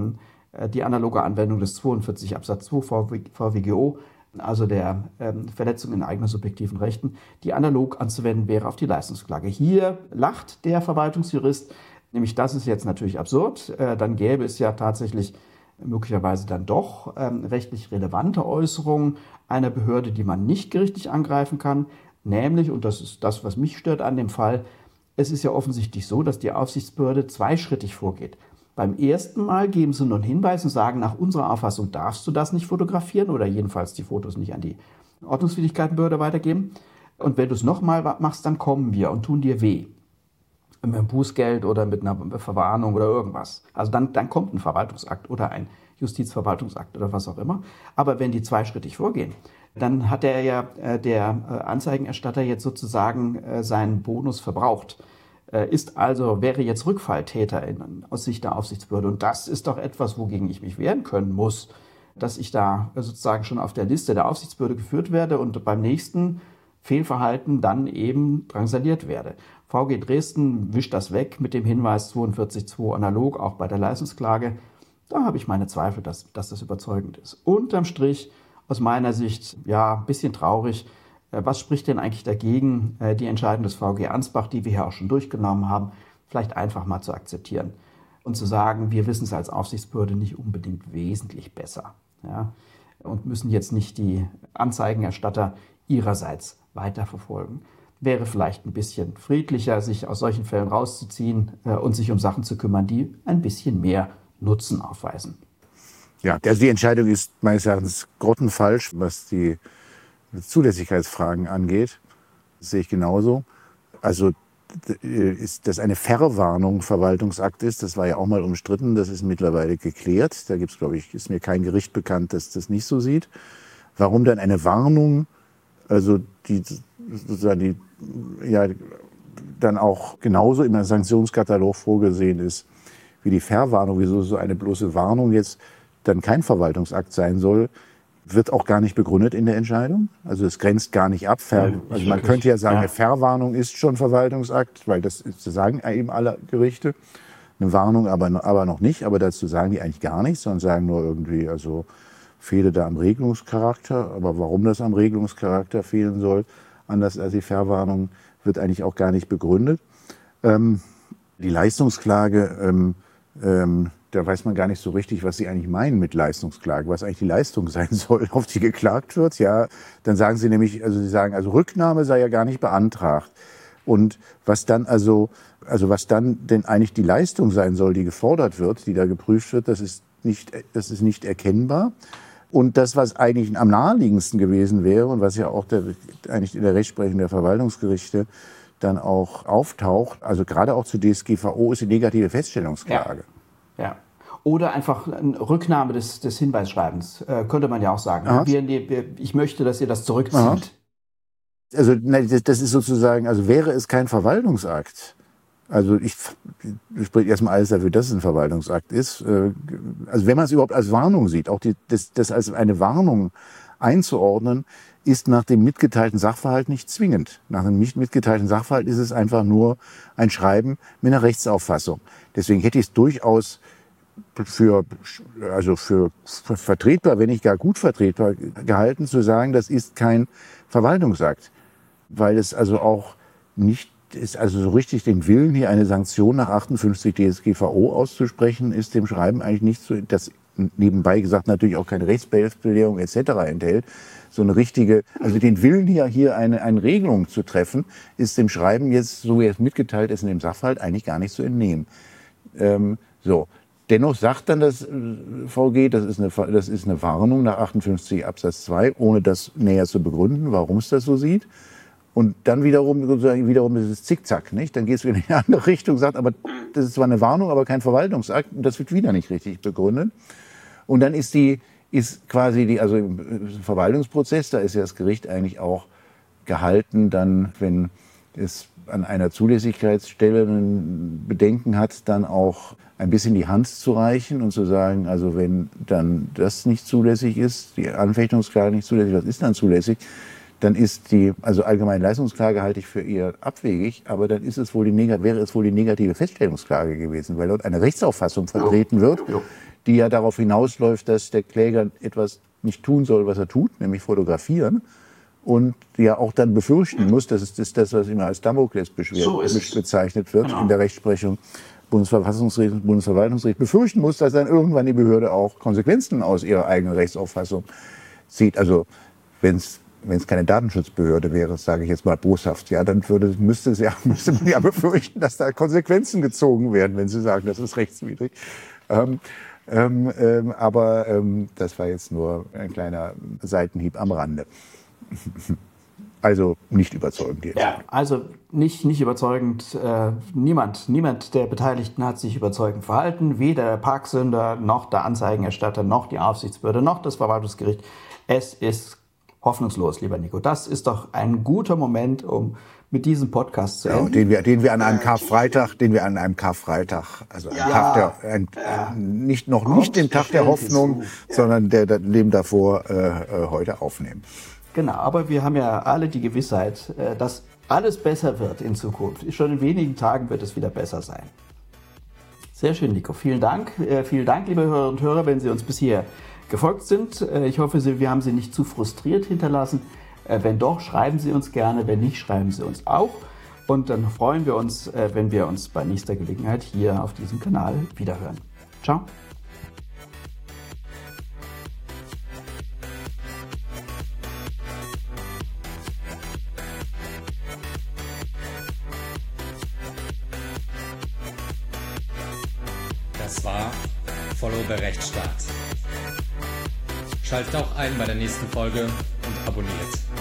die analoge Anwendung des zweiundvierzig Absatz zwei V W G O, also der Verletzung in eigenen subjektiven Rechten, die analog anzuwenden wäre auf die Leistungsklage. Hier lacht der Verwaltungsjurist, nämlich das ist jetzt natürlich absurd. Äh, dann gäbe es ja tatsächlich möglicherweise dann doch ähm, rechtlich relevante Äußerungen einer Behörde, die man nicht gerichtlich angreifen kann. Nämlich, und das ist das, was mich stört an dem Fall, es ist ja offensichtlich so, dass die Aufsichtsbehörde zweischrittig vorgeht. Beim ersten Mal geben sie nur einen Hinweis und sagen, nach unserer Auffassung darfst du das nicht fotografieren oder jedenfalls die Fotos nicht an die Ordnungswidrigkeitenbehörde weitergeben. Und wenn du es nochmal machst, dann kommen wir und tun dir weh. Mit einem Bußgeld oder mit einer Verwarnung oder irgendwas. Also dann, dann kommt ein Verwaltungsakt oder ein Justizverwaltungsakt oder was auch immer. Aber wenn die zweischrittig vorgehen, dann hat der ja äh, der Anzeigenerstatter jetzt sozusagen äh, seinen Bonus verbraucht. Äh, ist also, wäre jetzt Rückfalltäter in, aus Sicht der Aufsichtsbehörde. Und das ist doch etwas, wogegen ich mich wehren können muss, dass ich da sozusagen schon auf der Liste der Aufsichtsbehörde geführt werde und beim nächsten Fehlverhalten dann eben drangsaliert werde. V G Dresden wischt das weg mit dem Hinweis zweiundvierzig Absatz zwei analog, auch bei der Leistungsklage. Da habe ich meine Zweifel, dass, dass das überzeugend ist. Unterm Strich, aus meiner Sicht, ja, ein bisschen traurig. Was spricht denn eigentlich dagegen, die Entscheidung des V G Ansbach, die wir hier auch schon durchgenommen haben, vielleicht einfach mal zu akzeptieren und zu sagen, wir wissen es als Aufsichtsbehörde nicht unbedingt wesentlich besser, ja, und müssen jetzt nicht die Anzeigenerstatter ihrerseits weiterverfolgen. Wäre vielleicht ein bisschen friedlicher, sich aus solchen Fällen rauszuziehen äh, und sich um Sachen zu kümmern, die ein bisschen mehr Nutzen aufweisen. Ja, also die Entscheidung ist meines Erachtens grottenfalsch, was die Zulässigkeitsfragen angeht. Das sehe ich genauso. Also ist, dass eine Verwarnung Verwaltungsakt ist, das war ja auch mal umstritten, das ist mittlerweile geklärt. Da gibt's, glaube ich, ist mir kein Gericht bekannt, das das nicht so sieht. Warum dann eine Warnung, also die sozusagen die ja dann auch genauso im Sanktionskatalog vorgesehen ist wie die Verwarnung, wieso so eine bloße Warnung jetzt dann kein Verwaltungsakt sein soll, wird auch gar nicht begründet in der Entscheidung. Also es grenzt gar nicht ab. Ver also man könnte ja sagen, ja, eine Verwarnung ist schon Verwaltungsakt, weil das ist, sagen eben alle Gerichte. Eine Warnung aber, aber noch nicht, aber dazu sagen die eigentlich gar nichts, sondern sagen nur irgendwie, also fehle da am Regelungscharakter. Aber warum das am Regelungscharakter fehlen soll, anders als die Verwarnung, wird eigentlich auch gar nicht begründet. Ähm, die Leistungsklage ähm, ähm, da weiß man gar nicht so richtig, was sie eigentlich meinen mit Leistungsklage, was eigentlich die Leistung sein soll, auf die geklagt wird. Ja, dann sagen sie nämlich, also sie sagen, also Rücknahme sei ja gar nicht beantragt. Und was dann also, also was dann denn eigentlich die Leistung sein soll, die gefordert wird, die da geprüft wird, das ist nicht, das ist nicht erkennbar. Und das, was eigentlich am naheliegendsten gewesen wäre und was ja auch der, eigentlich in der Rechtsprechung der Verwaltungsgerichte dann auch auftaucht, also gerade auch zu D S G V O, ist die negative Feststellungsklage. Ja. Ja. Oder einfach eine Rücknahme des, des Hinweisschreibens, äh, könnte man ja auch sagen. Wir, wir, ich möchte, dass ihr das zurückzieht. Aha. Also das ist sozusagen, also wäre es kein Verwaltungsakt, also ich, ich spreche erstmal alles dafür, dass es ein Verwaltungsakt ist, also wenn man es überhaupt als Warnung sieht, auch die, das, das als eine Warnung einzuordnen, ist nach dem mitgeteilten Sachverhalt nicht zwingend. Nach dem nicht mitgeteilten Sachverhalt ist es einfach nur ein Schreiben mit einer Rechtsauffassung. Deswegen hätte ich es durchaus für, also für vertretbar, wenn nicht gar gut vertretbar gehalten, zu sagen, das ist kein Verwaltungsakt. Weil es also auch nicht ist, also so richtig den Willen, hier eine Sanktion nach achtundfünfzig D S G V O auszusprechen, ist dem Schreiben eigentlich nicht so, das nebenbei gesagt natürlich auch keine Rechtsbehelfsbelehrung et cetera enthält. So eine richtige, also den Willen hier, hier eine, eine Regelung zu treffen, ist dem Schreiben jetzt, so wie es mitgeteilt ist in dem Sachverhalt, eigentlich gar nicht zu entnehmen. Ähm, so. Dennoch sagt dann das V G, das ist, eine, das ist eine Warnung nach achtundfünfzig Absatz zwei, ohne das näher zu begründen, warum es das so sieht. Und dann wiederum, sozusagen, wiederum ist es Zickzack, nicht? Dann geht es wieder in eine andere Richtung, sagt, aber das ist zwar eine Warnung, aber kein Verwaltungsakt. Und das wird wieder nicht richtig begründet. Und dann ist die, ist quasi die, also im Verwaltungsprozess, da ist ja das Gericht eigentlich auch gehalten, dann, wenn es an einer Zulässigkeitsstelle ein Bedenken hat, dann auch ein bisschen die Hand zu reichen und zu sagen, also wenn dann das nicht zulässig ist, die Anfechtungsklage nicht zulässig, was ist dann zulässig? Dann ist die, also allgemeine Leistungsklage halte ich für eher abwegig, aber dann ist es wohl die, wäre es wohl die negative Feststellungsklage gewesen, weil dort eine Rechtsauffassung vertreten wird, die ja darauf hinausläuft, dass der Kläger etwas nicht tun soll, was er tut, nämlich fotografieren. Und ja auch dann befürchten muss, das ist das, das was immer als Damoklesbeschwerde so bezeichnet wird, genau, in der Rechtsprechung Bundesverfassungsgericht und Bundesverwaltungsgericht, befürchten muss, dass dann irgendwann die Behörde auch Konsequenzen aus ihrer eigenen Rechtsauffassung zieht. Also wenn es wenn es keine Datenschutzbehörde wäre, sage ich jetzt mal boshaft, ja, dann würde, müsste, es ja, müsste man ja befürchten, dass da Konsequenzen gezogen werden, wenn Sie sagen, das ist rechtswidrig. Ähm, ähm, ähm, aber ähm, das war jetzt nur ein kleiner Seitenhieb am Rande. Also nicht überzeugend jetzt. Ja, also nicht, nicht überzeugend. Äh, niemand, niemand der Beteiligten hat sich überzeugend verhalten. Weder der Parksünder, noch der Anzeigenerstatter, noch die Aufsichtsbehörde, noch das Verwaltungsgericht. Es ist hoffnungslos, lieber Nico. Das ist doch ein guter Moment, um mit diesem Podcast zu enden. Ja, den wir, den wir an einem Karfreitag, den wir an einem Karfreitag, also ja, Tag der, ein, ja. nicht noch Kommt nicht den Tag der Hoffnung, ja. sondern der, der dem davor äh, heute aufnehmen. Genau, aber wir haben ja alle die Gewissheit, äh, dass alles besser wird in Zukunft. Schon in wenigen Tagen wird es wieder besser sein. Sehr schön, Nico. Vielen Dank. Äh, vielen Dank, liebe Hörer und Hörer, wenn Sie uns bisher gefolgt sind. Ich hoffe, wir haben Sie nicht zu frustriert hinterlassen. Wenn doch, schreiben Sie uns gerne. Wenn nicht, schreiben Sie uns auch. Und dann freuen wir uns, wenn wir uns bei nächster Gelegenheit hier auf diesem Kanal wiederhören. Ciao. Das war Follow the Rechtsstaat. Schaltet auch ein bei der nächsten Folge und abonniert.